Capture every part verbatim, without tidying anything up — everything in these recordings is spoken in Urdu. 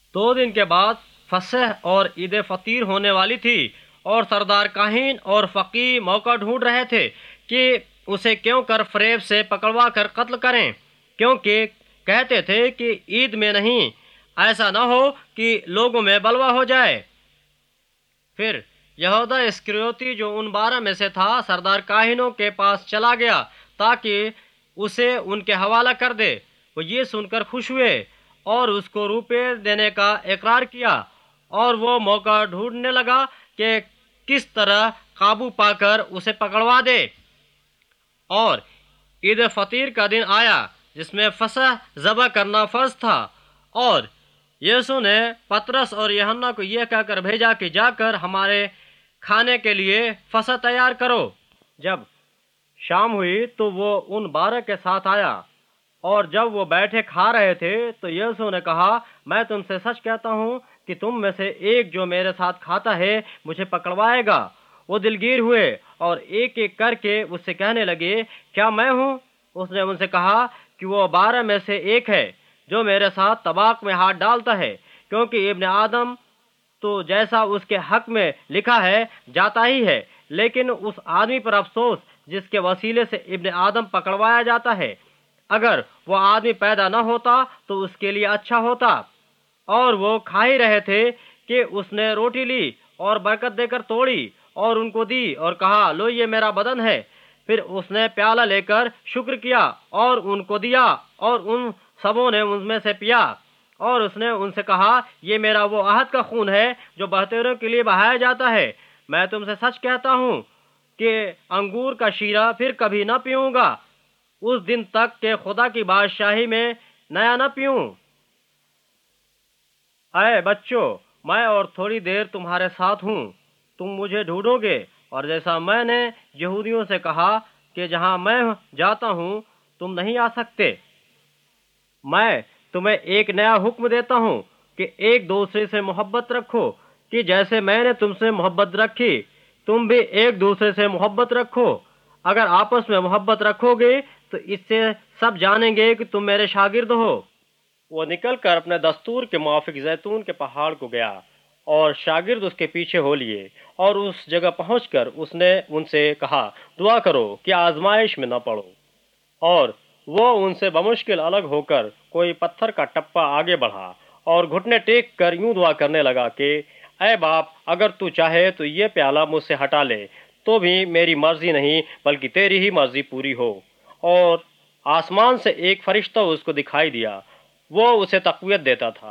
دو دن کے بعد فصح اور عید فطیر ہونے والی تھی، اور سردار کاہن اور فقیہ موقع ڈھونڈ رہے تھے کہ اسے کیوں کر فریب سے پکڑوا کر قتل کریں، کیونکہ کہتے تھے کہ عید میں نہیں، ایسا نہ ہو کہ لوگوں میں بلوا ہو جائے۔ پھر یہودا اسکریوتی جو ان بارہ میں سے تھا سردار کاہنوں کے پاس چلا گیا تاکہ اسے ان کے حوالہ کر دے۔ وہ یہ سن کر خوش ہوئے اور اس کو روپے دینے کا اقرار کیا، اور وہ موقع ڈھونڈنے لگا کہ کس طرح قابو پا کر اسے پکڑوا دے۔ اور عید فطیر کا دن آیا جس میں فصح ذبح کرنا فرض تھا، اور یسوع نے پطرس اور یوحنا کو یہ کہہ کر بھیجا کہ جا کر ہمارے کھانے کے لیے فصح تیار کرو۔ جب شام ہوئی تو وہ ان بارہ کے ساتھ آیا، اور جب وہ بیٹھے کھا رہے تھے تو یسوع نے کہا، میں تم سے سچ کہتا ہوں کہ تم میں سے ایک جو میرے ساتھ کھاتا ہے مجھے پکڑوائے گا۔ وہ دلگیر ہوئے اور ایک ایک کر کے اس سے کہنے لگے، کیا میں ہوں؟ اس نے ان سے کہا کہ وہ بارہ میں سے ایک ہے جو میرے ساتھ طباق میں ہاتھ ڈالتا ہے، کیونکہ ابن آدم تو جیسا اس کے حق میں لکھا ہے جاتا ہی ہے، لیکن اس آدمی پر افسوس جس کے وسیلے سے ابن آدم پکڑوایا جاتا ہے۔ اگر وہ آدمی پیدا نہ ہوتا تو اس کے لیے اچھا ہوتا۔ اور وہ کھا ہی رہے تھے کہ اس نے روٹی لی اور برکت دے کر توڑی اور ان کو دی اور کہا، لو یہ میرا بدن ہے۔ پھر اس نے پیالہ لے کر شکر کیا اور ان کو دیا، اور ان سبوں نے ان میں سے پیا، اور اس نے ان سے کہا، یہ میرا وہ عہد کا خون ہے جو بہتروں کے لیے بہایا جاتا ہے۔ میں تم سے سچ کہتا ہوں کہ انگور کا شیرہ پھر کبھی نہ پیوں گا اس دن تک کہ خدا کی بادشاہی میں نیا نہ پیوں۔ اے بچوں، میں اور تھوڑی دیر تمہارے ساتھ ہوں، تم مجھے ڈھونڈو گے، اور جیسا میں نے یہودیوں سے کہا کہ جہاں میں جاتا ہوں تم نہیں آ سکتے، میں تمہیں ایک نیا حکم دیتا ہوں کہ ایک دوسرے سے محبت رکھو، کہ جیسے میں نے تم سے محبت رکھی تم بھی ایک دوسرے سے محبت رکھو۔ اگر آپس میں محبت رکھو گے تو اس سے سب جانیں گے کہ تم میرے شاگرد ہو۔ وہ نکل کر اپنے دستور کے موافق زیتون کے پہاڑ کو گیا، اور شاگرد اس کے پیچھے ہو لیے، اور اس جگہ پہنچ کر اس نے ان سے کہا، دعا کرو کہ آزمائش میں نہ پڑو۔ اور وہ ان سے بمشکل الگ ہو کر کوئی پتھر کا ٹپا آگے بڑھا اور گھٹنے ٹیک کر یوں دعا کرنے لگا کہ اے باپ، اگر تو چاہے تو یہ پیالہ مجھ سے ہٹا لے، تو بھی میری مرضی نہیں بلکہ تیری ہی مرضی پوری ہو۔ اور آسمان سے ایک فرشتہ اس کو دکھائی دیا، وہ اسے تقویت دیتا تھا۔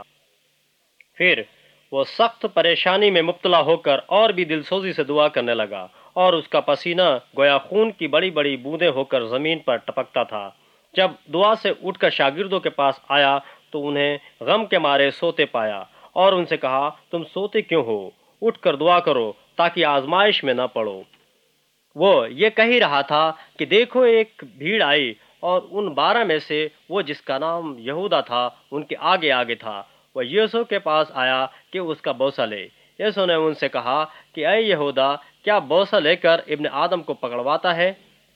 پھر وہ سخت پریشانی میں مبتلا ہو کر اور بھی دل سوزی سے دعا کرنے لگا، اور اس کا پسینہ گویا خون کی بڑی بڑی بوندیں ہو کر زمین پر ٹپکتا تھا۔ جب دعا سے اٹھ کر شاگردوں کے پاس آیا تو انہیں غم کے مارے سوتے پایا، اور ان سے کہا، تم سوتے کیوں ہو؟ اٹھ کر دعا کرو تاکہ آزمائش میں نہ پڑو۔ وہ یہ کہہ ہی رہا تھا کہ دیکھو ایک بھیڑ آئی، اور ان بارہ میں سے وہ جس کا نام یہودا تھا ان کے آگے آگے تھا۔ وہ یسوع کے پاس آیا کہ اس کا بوسہ لے۔ یسوع نے ان سے کہا کہ اے یہودا، کیا بوسہ لے کر ابن آدم کو پکڑواتا ہے؟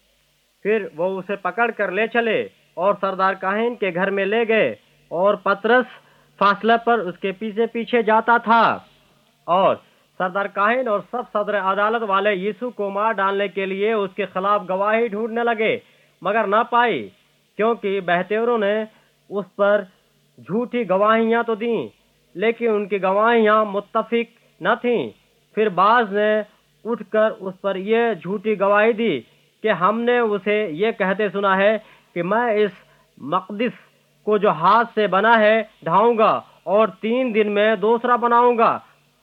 پھر وہ اسے پکڑ کر لے چلے اور سردار کاہن کے گھر میں لے گئے، اور پطرس فاصلے پر اس کے پیچھے پیچھے جاتا تھا۔ اور سردار کاہن اور سب صدر عدالت والے یسوع کو مار ڈالنے کے لیے اس کے خلاف گواہی ڈھونڈنے لگے، مگر نہ پائی، کیونکہ بہتروں نے اس پر جھوٹی گواہیاں تو دیں، لیکن ان کی گواہیاں متفق نہ تھیں۔ پھر بعض نے اٹھ کر اس پر یہ جھوٹی گواہی دی کہ ہم نے اسے یہ کہتے سنا ہے کہ میں اس مقدس کو جو ہاتھ سے بنا ہے ڈھاؤں گا، اور تین دن میں دوسرا بناؤں گا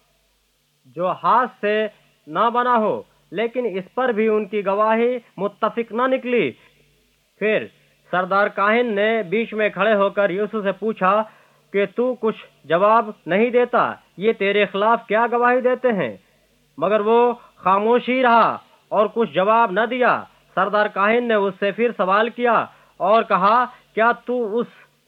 جو ہاتھ سے نہ بنا ہو، لیکن اس پر بھی ان کی گواہی متفق نہ نکلی۔ پھر سردار کاہن نے بیچ میں کھڑے ہو کر یسوع سے پوچھا کہ تو کچھ جواب نہیں دیتا، یہ تیرے خلاف کیا گواہی دیتے ہیں؟ مگر وہ خاموش ہی رہا اور کچھ جواب نہ دیا۔ سردار کاہن نے اس سے پھر سوال کیا اور کہا، کیا تو اس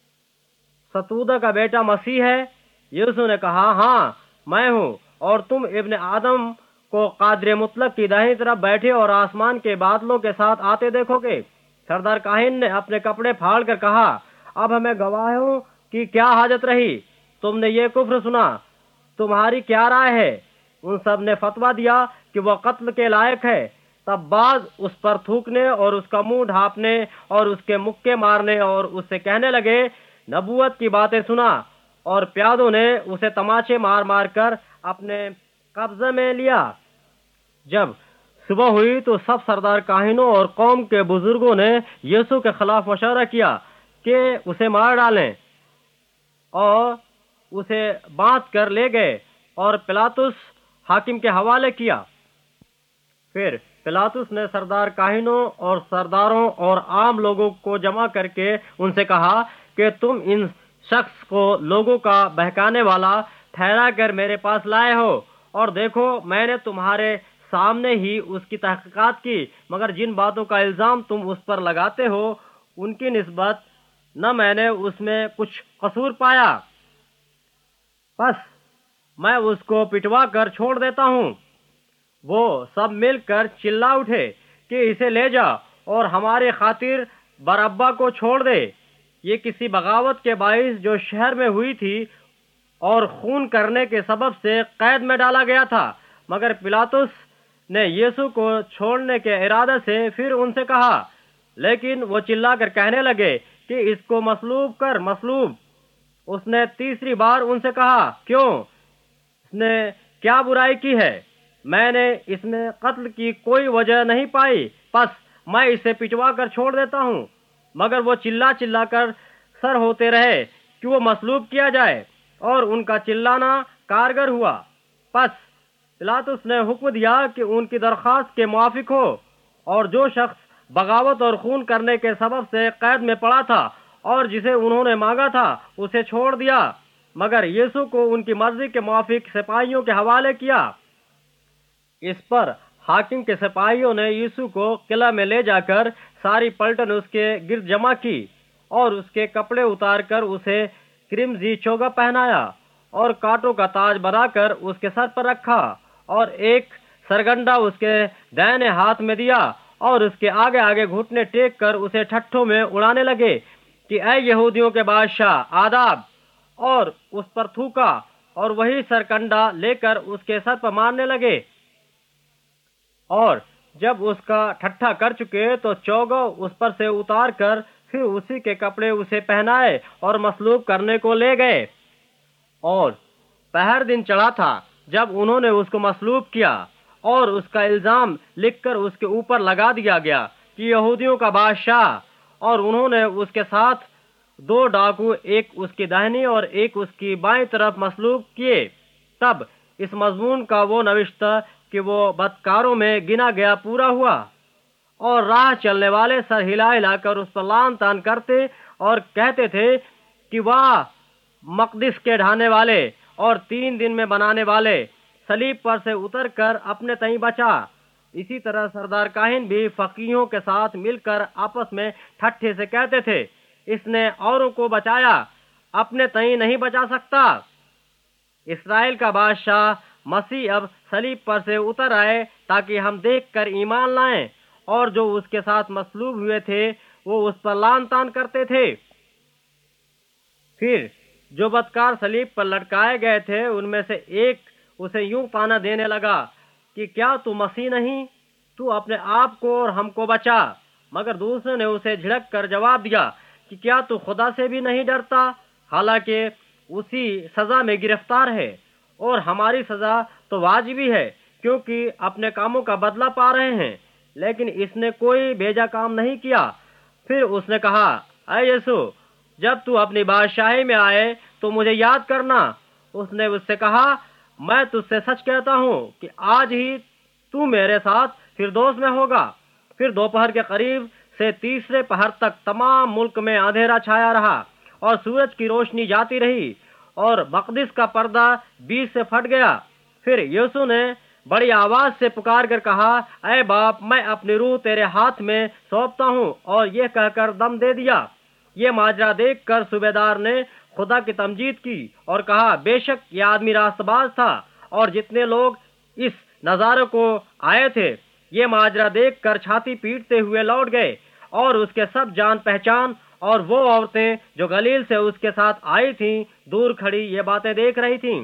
ستودہ کا بیٹا مسیح ہے؟ یسوع نے کہا، ہاں میں ہوں، اور تم ابن آدم کو قادر مطلق کی دائیں طرف بیٹھے اور آسمان کے بادلوں کے ساتھ آتے دیکھو گے۔ سردار کاہن نے اپنے کپڑے پھاڑ کر کہا، اب ہمیں گواہوں کی کیا حاجت رہی؟ تم نے یہ کفر سنا، تمہاری کیا رائے ہے؟ ان سب نے فتویٰ دیا کہ وہ قتل کے لائق ہے۔ تب بعض اس پر تھوکنے اور اس کا منہ ڈھانپنے اور اس کے مکے مارنے اور اس سے کہنے لگے، نبوت کی باتیں سنا، اور پیادوں نے اسے تماچے مار مار کر اپنے قبضے میں لیا۔ جب صبح ہوئی تو سب سردار کاہنوں اور قوم کے بزرگوں نے یسوع کے خلاف مشورہ کیا کہ اسے مار ڈالیں، اور اسے باندھ کر لے گئے اور پلاطس حاکم کے حوالے کیا۔ پھر پلاطس نے سردار کاہنوں اور سرداروں اور عام لوگوں کو جمع کر کے ان سے کہا کہ تم ان شخص کو لوگوں کا بہکانے والا ٹھہرا کر میرے پاس لائے ہو، اور دیکھو میں نے تمہارے سامنے ہی اس کی تحقیقات کی، مگر جن باتوں کا الزام تم اس پر لگاتے ہو ان کی نسبت نہ میں نے اس میں کچھ قصور پایا، بس میں اس کو پٹوا کر چھوڑ دیتا ہوں۔ وہ سب مل کر چلا اٹھے کہ اسے لے جا اور ہمارے خاطر برابا کو چھوڑ دے۔ یہ کسی بغاوت کے باعث جو شہر میں ہوئی تھی اور خون کرنے کے سبب سے قید میں ڈالا گیا تھا، مگر پلاطس نے یسوع کو چھوڑنے کے ارادے سے پھر ان سے کہا، لیکن وہ چلا کر کہنے لگے کہ اس کو مصلوب کر، مصلوب۔ اس نے تیسری بار ان سے کہا، کیوں؟ اس نے کیا برائی کی ہے؟ میں نے اس میں قتل کی کوئی وجہ نہیں پائی، پس میں اسے پٹوا کر چھوڑ دیتا ہوں۔ مگر وہ چلا چلا کر سر ہوتے رہے کہ وہ مصلوب کیا جائے، اور ان کا چلانا کارگر ہوا۔ پس پلاطس نے حکم دیا کہ ان کی درخواست کے موافق ہو، اور جو شخص بغاوت اور خون کرنے کے سبب سے قید میں پڑا تھا اور جسے انہوں نے مانگا تھا اسے چھوڑ دیا، مگر یسوع کو ان کی مرضی کے موافق سپاہیوں کے حوالے کیا۔ اس پر حاکم کے سپاہیوں نے یسوع کو قلعہ میں لے جا کر ساری پلٹن اس کے گرد جمع کی، اور اس کے کپڑے اتار کر اسے کرمزی چوگا پہنایا، اور کانٹوں کا تاج بنا کر اس کے سر پر رکھا، اور ایک سرگنڈا اس کے دائنے ہاتھ میں دیا، اور اس کے آگے آگے گھٹنے ٹیک کر اسے ٹھٹھوں میں اڑانے لگے کہ اے یہودیوں کے بادشاہ آداب، اور اس پر تھوکا، اور وہی سرکنڈا لے کر اس کے سر پر مارنے لگے۔ اور جب اس کا ٹھٹھا کر چکے تو چوگا اس پر سے اتار کر پھر اسی کے کپڑے اسے پہنائے اور مصلوب کرنے کو لے گئے۔ اور پہر دن چڑھا تھا جب انہوں نے اس کو مصلوب کیا، اور اس کا الزام لکھ کر اس کے اوپر لگا دیا گیا کہ یہودیوں کا بادشاہ، اور انہوں نے اس کے ساتھ دو ڈاکو ایک اس کی داہنی اور ایک اس کی بائیں طرف مصلوب کیے۔ تب اس مضمون کا وہ نوشتہ کہ وہ بدکاروں میں گنا گیا پورا ہوا، اور راہ چلنے والے سر ہلا ہلا کر اس پر لعن طعن کرتے اور کہتے تھے کہ واہ مقدس کے ڈھانے والے اور تین دن میں بنانے والے، صلیب پر سے اتر کر اپنے تئیں بچا۔ اسی طرح سردار کاہن بھی فقیہوں کے ساتھ مل کر آپس میں ٹھٹھے سے کہتے تھے، اس نے اوروں کو بچایا، اپنے تئیں نہیں بچا سکتا۔ اسرائیل کا بادشاہ مسیح اب صلیب پر سے اتر آئے تاکہ ہم دیکھ کر ایمان لائیں، اور جو اس کے ساتھ مصلوب ہوئے تھے وہ اس پر لعن طعن کرتے تھے۔ پھر جو بدکار صلیب پر لٹکائے گئے تھے ان میں سے ایک اسے یوں تانا دینے لگا کہ کیا تو مسیح نہیں؟ تو اپنے آپ کو اور ہم کو بچا۔ مگر دوسرے نے اسے جھڑک کر جواب دیا کہ کیا تو خدا سے بھی نہیں ڈرتا؟ حالانکہ اسی سزا میں گرفتار ہے، اور ہماری سزا تو واجبی ہے کیونکہ اپنے کاموں کا بدلہ پا رہے ہیں، لیکن اس نے کوئی بھیجا کام نہیں کیا۔ پھر اس نے کہا، اے یسوع، جب تو اپنی بادشاہی میں آئے تو مجھے یاد کرنا۔ اس نے اس سے کہا، میں تجھ سے سچ کہتا ہوں کہ آج ہی تو میرے ساتھ فردوس میں ہوگا۔ پھر دوپہر کے قریب سے تیسرے پہر تک تمام ملک میں اندھیرا چھایا رہا، اور سورج کی روشنی جاتی رہی، اور مقدس کا پردہ بیچ سے پھٹ گیا۔ پھر یسوع نے بڑی آواز سے پکار کر کہا، اے باپ، میں اپنی روح تیرے ہاتھ میں سونپتا ہوں، اور یہ کہہ کر دم دے دیا۔ یہ ماجرا دیکھ کر صوبیدار نے خدا کی تمجید کی اور کہا، بے شک یہ آدمی راست باز تھا۔ اور جتنے لوگ اس نظارے کو آئے تھے یہ ماجرا دیکھ کر چھاتی پیٹتے ہوئے لوٹ گئے، اور اس کے سب جان پہچان اور وہ عورتیں جو گلیل سے اس کے ساتھ آئی تھیں دور کھڑی یہ باتیں دیکھ رہی تھیں۔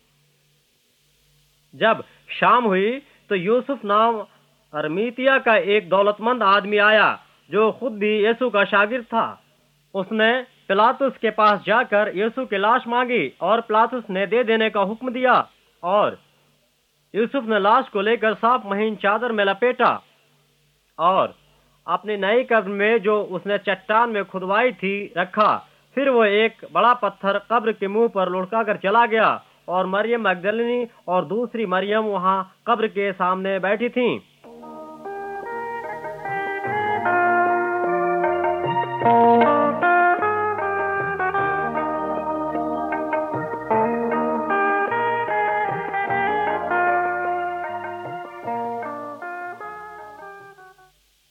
جب شام ہوئی تو یوسف نام ارمیتیا کا ایک دولت مند آدمی آیا جو خود بھی یسوع کا شاگرد تھا۔ اس نے پلاطس کے پاس جا کر یسوع کی لاش مانگی اور پلاطس نے دے دینے کا حکم دیا، اور یوسف نے لاش کو لے کر صاف مہین چادر میں لپیٹا اور اپنی نئی قبر میں جو اس نے چٹان میں کھدوائی تھی رکھا۔ پھر وہ ایک بڑا پتھر قبر کے منہ پر لڑکا کر چلا گیا، اور مریم مگدلینی اور دوسری مریم وہاں قبر کے سامنے بیٹھی تھیں۔